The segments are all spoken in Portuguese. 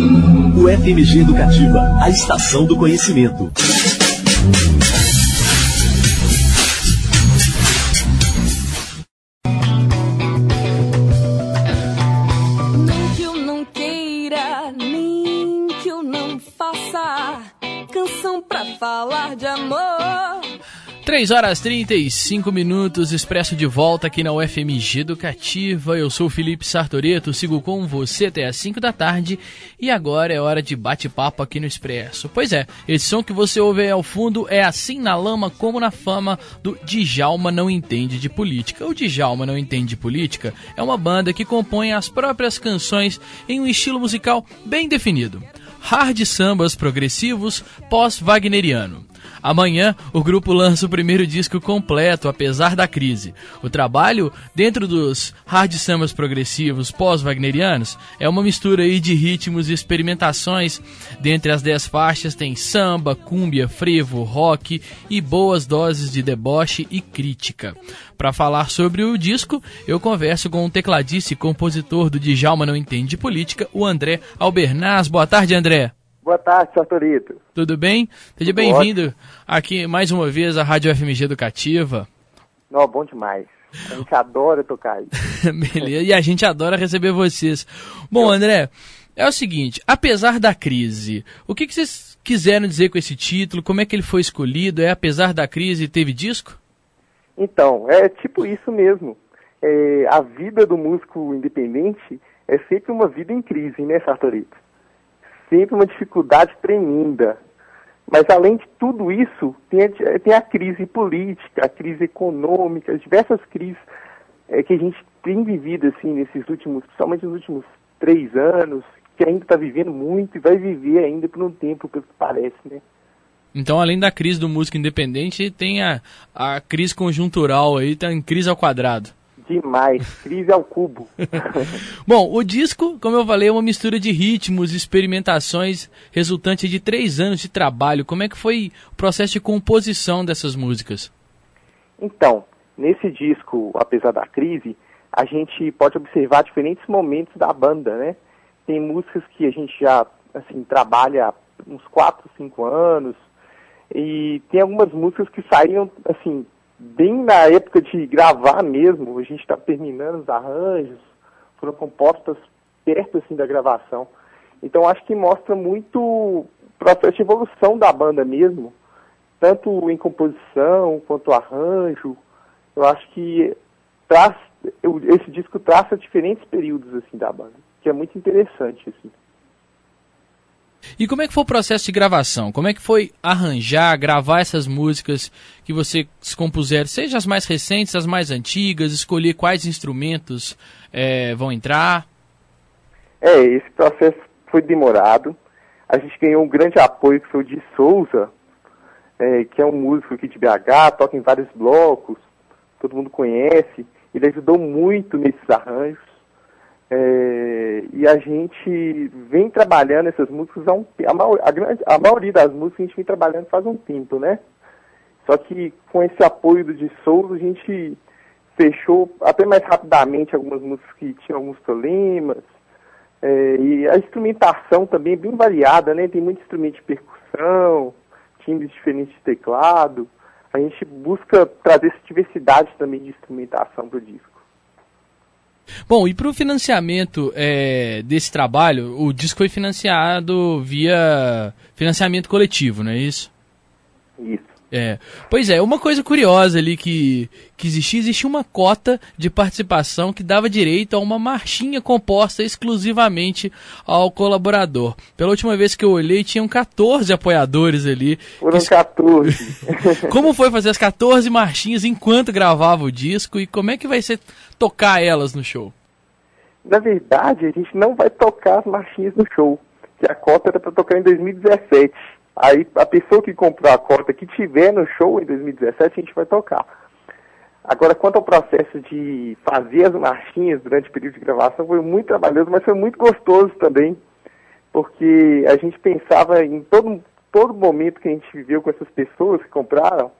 O FMG Educativa, a estação do conhecimento. Nem que eu não queira, nem que eu não faça canção pra falar de amor. 3h35, Expresso de volta aqui na UFMG Educativa. Eu sou o Felipe Sartoreto, sigo com você até às 5 da tarde e agora é hora de bate-papo aqui no Expresso. Pois é, esse som que você ouve aí ao fundo é Assim na Lama como na Fama, do Djalma Não Entende de Política. O Djalma Não Entende de Política é uma banda que compõe as próprias canções em um estilo musical bem definido. Hard sambas progressivos pós-wagneriano. Amanhã, o grupo lança o primeiro disco completo, Apesar da Crise. O trabalho, dentro dos hard sambas progressivos pós-wagnerianos, é uma mistura aí de ritmos e experimentações. Dentre as 10 faixas tem samba, cúmbia, frevo, rock e boas doses de deboche e crítica. Para falar sobre o disco, eu converso com o tecladista e compositor do Djalma Não Entende de Política, o André Albernaz. Boa tarde, André. Boa tarde, Sartorito. Tudo bem? Seja bem-vindo aqui mais uma vez à Rádio FMG Educativa. Não, bom demais. A gente adora tocar aí. Beleza, e a gente adora receber vocês. Bom, André, é o seguinte, Apesar da Crise, o que vocês quiseram dizer com esse título? Como é que ele foi escolhido? É Apesar da Crise, teve disco? Então, é tipo isso mesmo. A vida do músico independente é sempre uma vida em crise, né, Sartorito? Sempre uma dificuldade tremenda. Mas, além de tudo isso, tem a crise política, a crise econômica, as diversas crises que a gente tem vivido, assim, principalmente nos últimos 3 anos, que ainda está vivendo muito e vai viver ainda por um tempo, pelo que parece, né? Então, além da crise do músico independente, tem a crise conjuntural aí, tá em crise ao quadrado. Demais, crise ao cubo. Bom, o disco, como eu falei, é uma mistura de ritmos, experimentações, resultante de 3 anos de trabalho. Como é que foi o processo de composição dessas músicas? Então, nesse disco, Apesar da Crise, a gente pode observar diferentes momentos da banda, né? Tem músicas que a gente já, assim, trabalha há uns 4, 5 anos, e tem algumas músicas que saíram, assim, bem na época de gravar mesmo. A gente está terminando os arranjos, foram compostas perto assim da gravação. Então acho que mostra muito o processo de evolução da banda mesmo, tanto em composição quanto arranjo. Eu acho que esse disco traça diferentes períodos assim da banda, que é muito interessante assim. E como é que foi o processo de gravação? Como é que foi arranjar, gravar essas músicas que vocês compuseram, seja as mais recentes, as mais antigas, escolher quais instrumentos vão entrar? Esse processo foi demorado. A gente ganhou um grande apoio, que foi o de Souza, que é um músico aqui de BH, toca em vários blocos, todo mundo conhece. Ele ajudou muito nesses arranjos. E a gente vem trabalhando essas músicas há um tempo. A maioria das músicas a gente vem trabalhando faz um tempo, né? Só que com esse apoio do de Souza a gente fechou até mais rapidamente algumas músicas que tinham alguns problemas. E a instrumentação também é bem variada, né? Tem muito instrumento de percussão, timbres diferentes de teclado. A gente busca trazer essa diversidade também de instrumentação para o disco. Bom, e para o financiamento desse trabalho, o disco foi financiado via financiamento coletivo, não é isso? Isso. Pois é, uma coisa curiosa ali que existia uma cota de participação que dava direito a uma marchinha composta exclusivamente ao colaborador. Pela última vez que eu olhei, tinham 14 apoiadores ali. Foram 14. Como foi fazer as 14 marchinhas enquanto gravava o disco e como é que vai ser tocar elas no show? Na verdade, a gente não vai tocar as marchinhas no show, que a cota era para tocar em 2017. Aí a pessoa que comprou a cota, que tiver no show em 2017, a gente vai tocar. Agora, quanto ao processo de fazer as marchinhas durante o período de gravação, foi muito trabalhoso, mas foi muito gostoso também, porque a gente pensava em todo momento que a gente viveu com essas pessoas que compraram,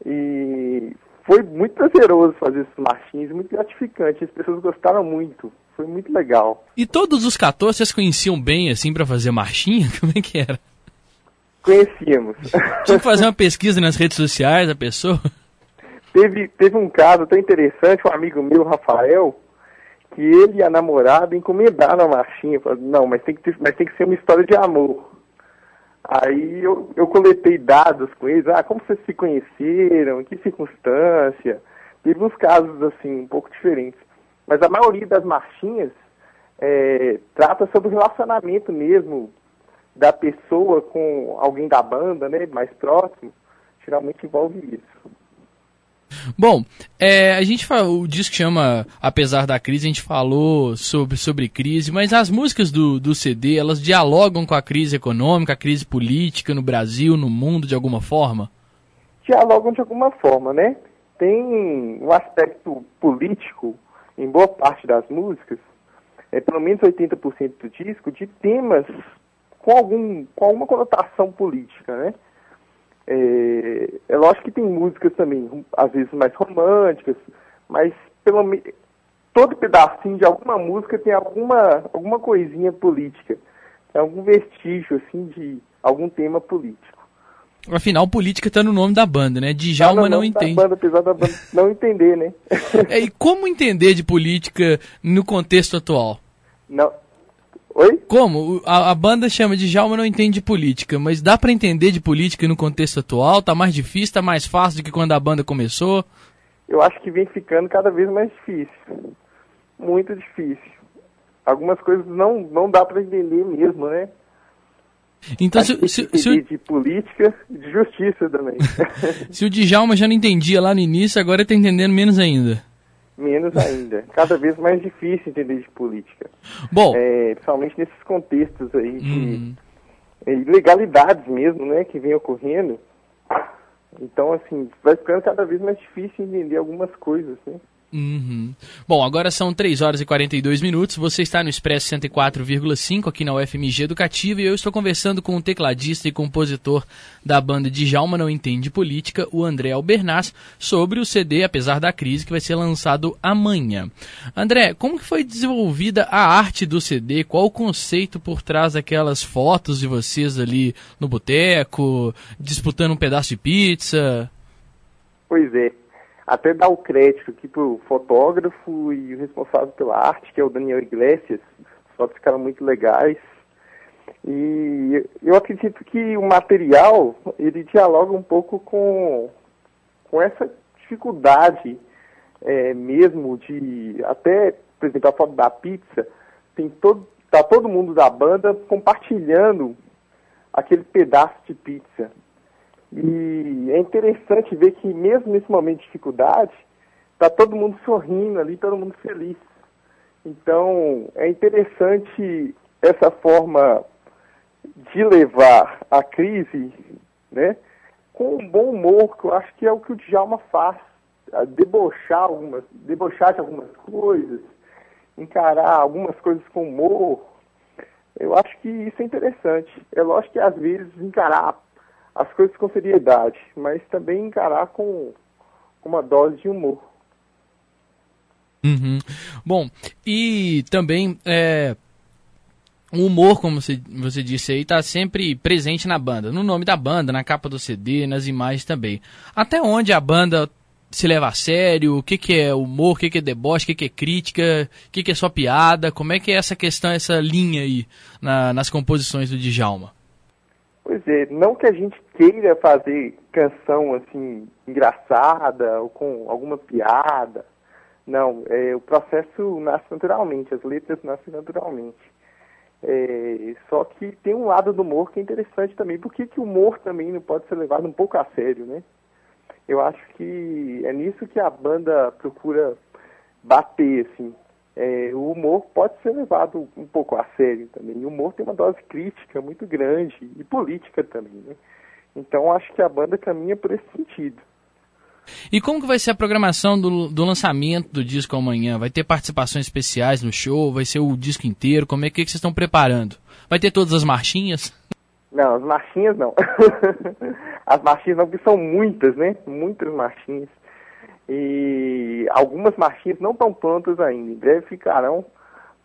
e foi muito prazeroso fazer essas marchinhas, muito gratificante, as pessoas gostaram muito, foi muito legal. E todos os 14 vocês conheciam bem, assim, pra fazer marchinha? Como é que era? Conhecíamos. Tinha que fazer uma pesquisa nas redes sociais da pessoa? Teve um caso tão interessante, um amigo meu, Rafael, que ele e a namorada encomendaram a marchinha. Falaram, não, mas tem que ser uma história de amor. Aí eu coletei dados com eles, como vocês se conheceram, em que circunstância. Teve uns casos, assim, um pouco diferentes. Mas a maioria das marchinhas trata sobre o relacionamento mesmo da pessoa com alguém da banda, né, mais próximo. Geralmente envolve isso. Bom, a gente o disco chama Apesar da Crise, a gente falou sobre crise, mas as músicas do CD, elas dialogam com a crise econômica, a crise política no Brasil, no mundo, de alguma forma? Dialogam de alguma forma, né? Tem um aspecto político em boa parte das músicas, pelo menos 80% do disco, de temas com alguma conotação política, né? É lógico que tem músicas também, às vezes mais românticas, mas todo pedacinho de alguma música tem alguma coisinha política, tem algum vestígio, assim, de algum tema político. Afinal, política está no nome da banda, né? Djalma não entende. Da banda, apesar da banda não entender, né? E como entender de política no contexto atual? Não. Oi? Como? A banda chama de Djalma não entende de política, mas dá pra entender de política no contexto atual? Tá mais difícil, tá mais fácil do que quando a banda começou? Eu acho que vem ficando cada vez mais difícil. Muito difícil. Algumas coisas não dá pra entender mesmo, né? Então, se de política e de justiça também. Se o Djalma já não entendia lá no início, agora tá entendendo menos ainda. Menos ainda. Cada vez mais difícil entender de política. Bom, principalmente nesses contextos aí de ilegalidades mesmo, né, que vem ocorrendo. Então, assim, vai ficando cada vez mais difícil entender algumas coisas, né? Uhum. Bom, agora são 3 horas e 42 minutos. Você está no Expresso 104,5 aqui na UFMG Educativa e eu estou conversando com o tecladista e compositor da banda Djalma Não Entende Política, o André Albernaz, sobre o CD Apesar da Crise, que vai ser lançado amanhã. André, como que foi desenvolvida a arte do CD? Qual o conceito por trás daquelas fotos de vocês ali no boteco, disputando um pedaço de pizza? Pois é. Até dar o crédito aqui pro fotógrafo e o responsável pela arte, que é o Daniel Iglesias. As fotos ficaram muito legais. E eu acredito que o material, ele dialoga um pouco com essa dificuldade mesmo de... Até, por exemplo, a foto da pizza, tá todo mundo da banda compartilhando aquele pedaço de pizza. E é interessante ver que mesmo nesse momento de dificuldade, está todo mundo sorrindo ali, todo mundo feliz. Então, é interessante essa forma de levar a crise, né, com um bom humor, que eu acho que é o que o Djalma faz, debochar de algumas coisas, encarar algumas coisas com humor. Eu acho que isso é interessante. É lógico que às vezes encarar as coisas com seriedade, mas também encarar com uma dose de humor. Uhum. Bom, e também o humor, como você disse aí, está sempre presente na banda, no nome da banda, na capa do CD, nas imagens também. Até onde a banda se leva a sério? O que é humor, o que é deboche, o que é crítica, o que é só piada? Como é que é essa questão, essa linha aí nas composições do Djalma? Pois é, não que a gente queira fazer canção assim engraçada ou com alguma piada. Não, o processo nasce naturalmente, as letras nascem naturalmente. Só que tem um lado do humor que é interessante também. Por que o humor também não pode ser levado um pouco a sério, né? Eu acho que é nisso que a banda procura bater, assim. O humor pode ser levado um pouco a sério também. E o humor tem uma dose crítica muito grande e política também, né? Então acho que a banda caminha por esse sentido. E como que vai ser a programação do lançamento do disco amanhã? Vai ter participações especiais no show? Vai ser o disco inteiro? Como é que vocês estão preparando? Vai ter todas as marchinhas? Não, as marchinhas não. As marchinhas não, porque são muitas, né? Muitas marchinhas. E algumas marchinhas não estão prontas ainda. Em breve ficarão,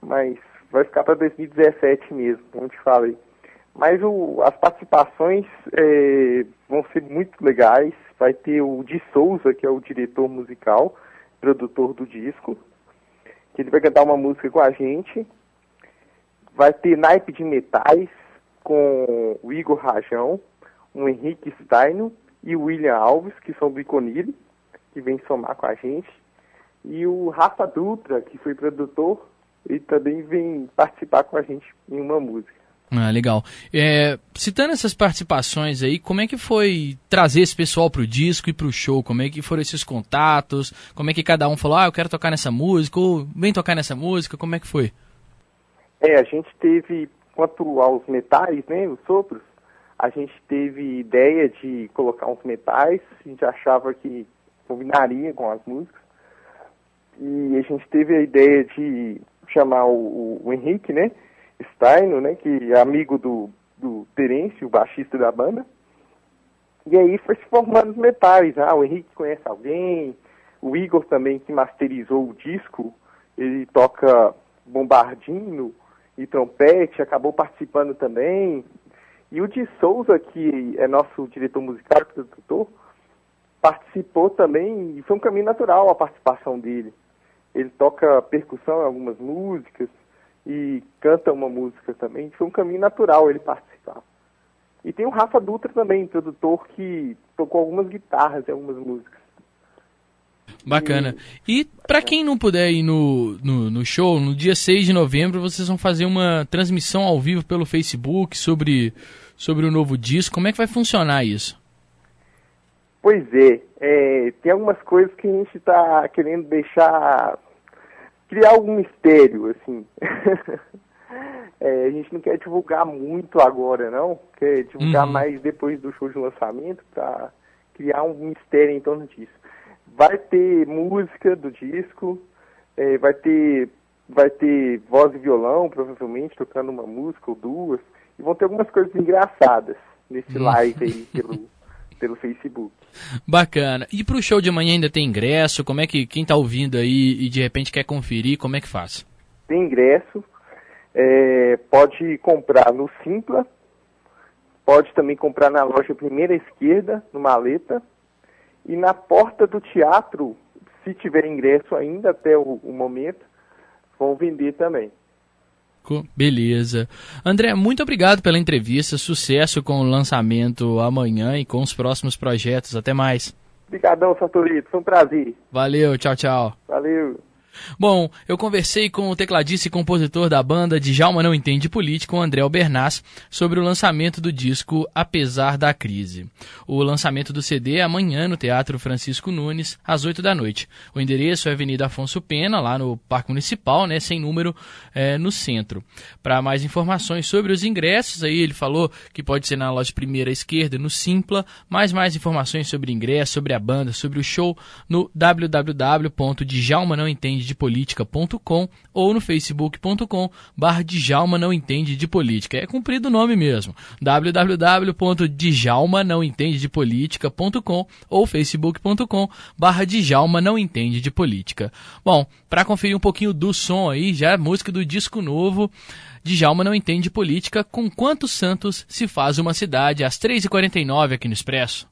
mas vai ficar para 2017 mesmo, como eu te falei. Mas as participações vão ser muito legais. Vai ter o Di Souza, que é o diretor musical, produtor do disco, que ele vai cantar uma música com a gente. Vai ter Naipe de Metais, com o Igor Rajão, o Henrique Steino e o William Alves, que são do Iconile, que vem somar com a gente. E o Rafa Dutra, que foi produtor, ele também vem participar com a gente em uma música. Ah, legal. Citando essas participações aí, como é que foi trazer esse pessoal pro disco e pro show? Como é que foram esses contatos? Como é que cada um falou, eu quero tocar nessa música, ou vem tocar nessa música? Como é que foi? A gente teve, quanto aos metais, né, os sopros, a gente teve ideia de colocar uns metais, a gente achava que combinaria com as músicas, e a gente teve a ideia de chamar o Henrique, né, Steino, né, que é amigo do Terence, o baixista da banda. E aí foi se formando os metais. O Henrique conhece alguém, o Igor também, que masterizou o disco, ele toca bombardino e trompete, acabou participando também. E o Di Souza, que é nosso diretor musical e produtor, participou também, e foi um caminho natural a participação dele. Ele toca percussão em algumas músicas, e canta uma música também, foi um caminho natural ele participar. E tem o Rafa Dutra também, produtor, que tocou algumas guitarras em algumas músicas. Bacana. E para quem não puder ir no show, no dia 6 de novembro, vocês vão fazer uma transmissão ao vivo pelo Facebook sobre o novo disco. Como é que vai funcionar isso? Pois tem algumas coisas que a gente está querendo criar algum mistério, assim. A gente não quer divulgar muito agora, não. Quer divulgar mais depois do show de lançamento, para criar um mistério em torno disso. Vai ter música do disco, vai ter voz e violão, provavelmente, tocando uma música ou duas. E vão ter algumas coisas engraçadas nesse live aí pelo Facebook. Bacana. E pro show de amanhã ainda tem ingresso? Como é que quem tá ouvindo aí e de repente quer conferir, como é que faz? Tem ingresso, pode comprar no Simpla, pode também comprar na loja Primeira Esquerda, no Maleta, e na porta do teatro, se tiver ingresso ainda até o momento, vão vender também. Beleza. André, muito obrigado pela entrevista, sucesso com o lançamento amanhã e com os próximos projetos. Até mais. Obrigadão, Sartorito, foi um prazer. Valeu, tchau, tchau. Valeu. Bom, eu conversei com o tecladista e compositor da banda Djalma Não Entende Política, o André Albernaz, sobre o lançamento do disco Apesar da Crise. O lançamento do CD é amanhã no Teatro Francisco Nunes, às 8 da noite. O endereço é Avenida Afonso Pena, lá no Parque Municipal, né, sem número, no centro. Para mais informações sobre os ingressos, aí ele falou que pode ser na loja Primeira Esquerda, no Simpla, mais informações sobre ingresso, sobre a banda, sobre o show, no www.djalmanãoentendedepolitica.com ou no facebook.com/Djalma Não Entende de Política. É cumprido o nome mesmo. www.djalmanãoentendedepolitica.com ou facebook.com/Djalma Não Entende de Política. Bom, para conferir um pouquinho do som aí, já a música do disco novo, Djalma Não Entende Política, com quantos santos se faz uma cidade, às 3h49 aqui no Expresso.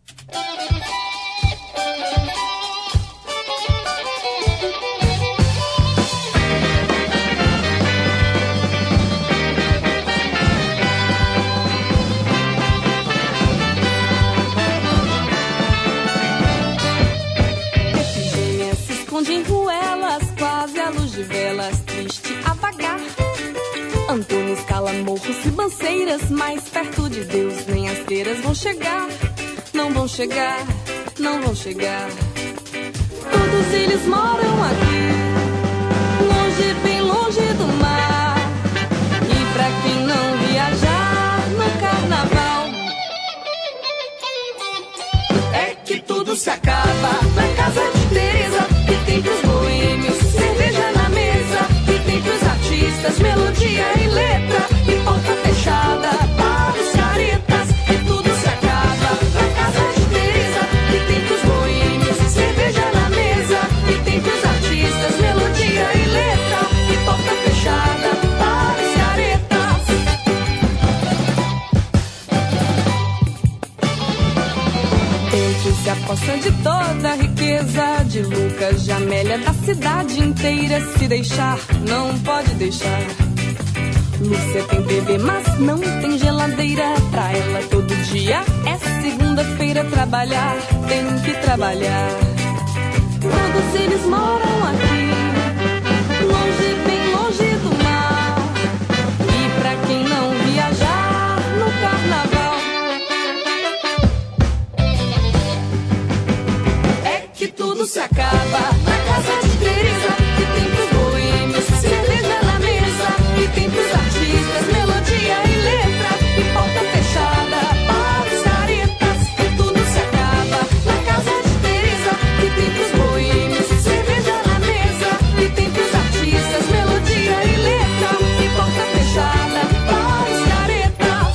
Em ruelas, quase à luz de velas, triste a vagar. Antônio escala morros, ribanceiras, mais perto de Deus nem as feiras vão chegar. Não vão chegar, não vão chegar. Todos eles moram aqui, longe, bem longe do mar. E pra quem não viajar no carnaval, é que tudo se acaba na casa de Teresa. E tem pros boêmios cerveja na mesa, e tem pros artistas melodia e letra, e porta fechada para os caretas. E tudo se acaba na casa de Teresa. E tem pros boêmios cerveja na mesa, e tem pros artistas melodia e letra, e porta fechada a poça de toda a riqueza de Lucas, de Amélia, da cidade inteira. Se deixar, não pode deixar. Lúcia tem TV, mas não tem geladeira. Pra ela todo dia é segunda-feira. Trabalhar, tem que trabalhar. Todos eles moram aqui, longe, bem longe do mar. E pra quem não viajar no carnaval, é que tudo se acaba na casa de Teresa, que tem pros boêmios cerveja na mesa, e tem pros artistas melodia e letra, e porta fechada para os caretas. Que tudo se acaba na casa de Teresa, que tem pros boêmios cerveja na mesa, e tem pros artistas melodia e letra, e porta fechada para os caretas.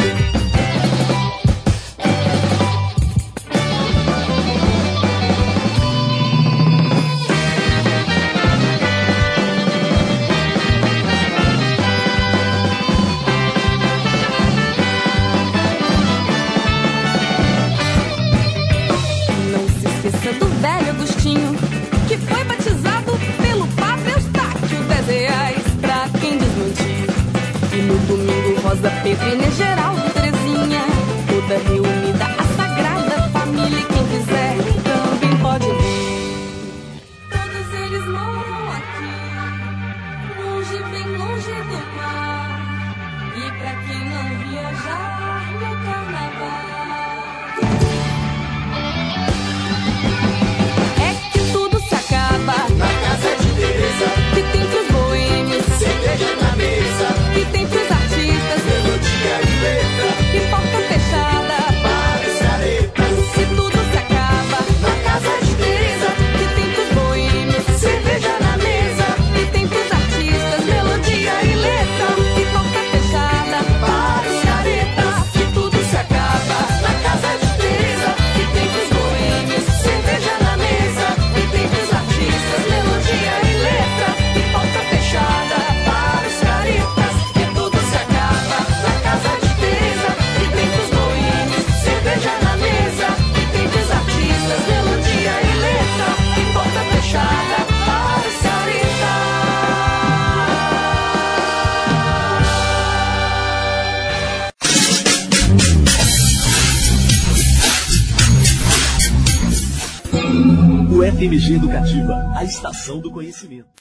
Não se esqueça do velho Agostinho, que foi batizado pelo Papa Eustáquio. 10 reais pra quem desmentir. E no domingo Rosa, Pedro, Inês, Geraldo, Terezinha, toda reunida a Sagrada Família. E quem quiser também pode vir. Todos eles moram aqui, longe, bem longe do mar. E pra quem não viajar no carnaval, é que tudo se acaba na casa de Teresa, que tem pros boêmios cerveja na mesa, que tem pros artistas melodia e letra, e porta fechada para os caretas. Que tudo se acaba na casa de Teresa, que tem pros boêmios cerveja na mesa, que tem pros artistas melodia e letra, e porta fechada para os caretas. Que tudo se acaba na casa de Teresa, que tem pros boêmios cerveja na mesa, que tem pros artistas melodia e letra, e porta fechada para os caretas. Que tudo se acaba na casa de Teresa, que tem pros boêmios cerveja na mesa, que tem pros artistas melodia e letra, e porta fechada para os caretas. O FMG Educativa, a estação do conhecimento.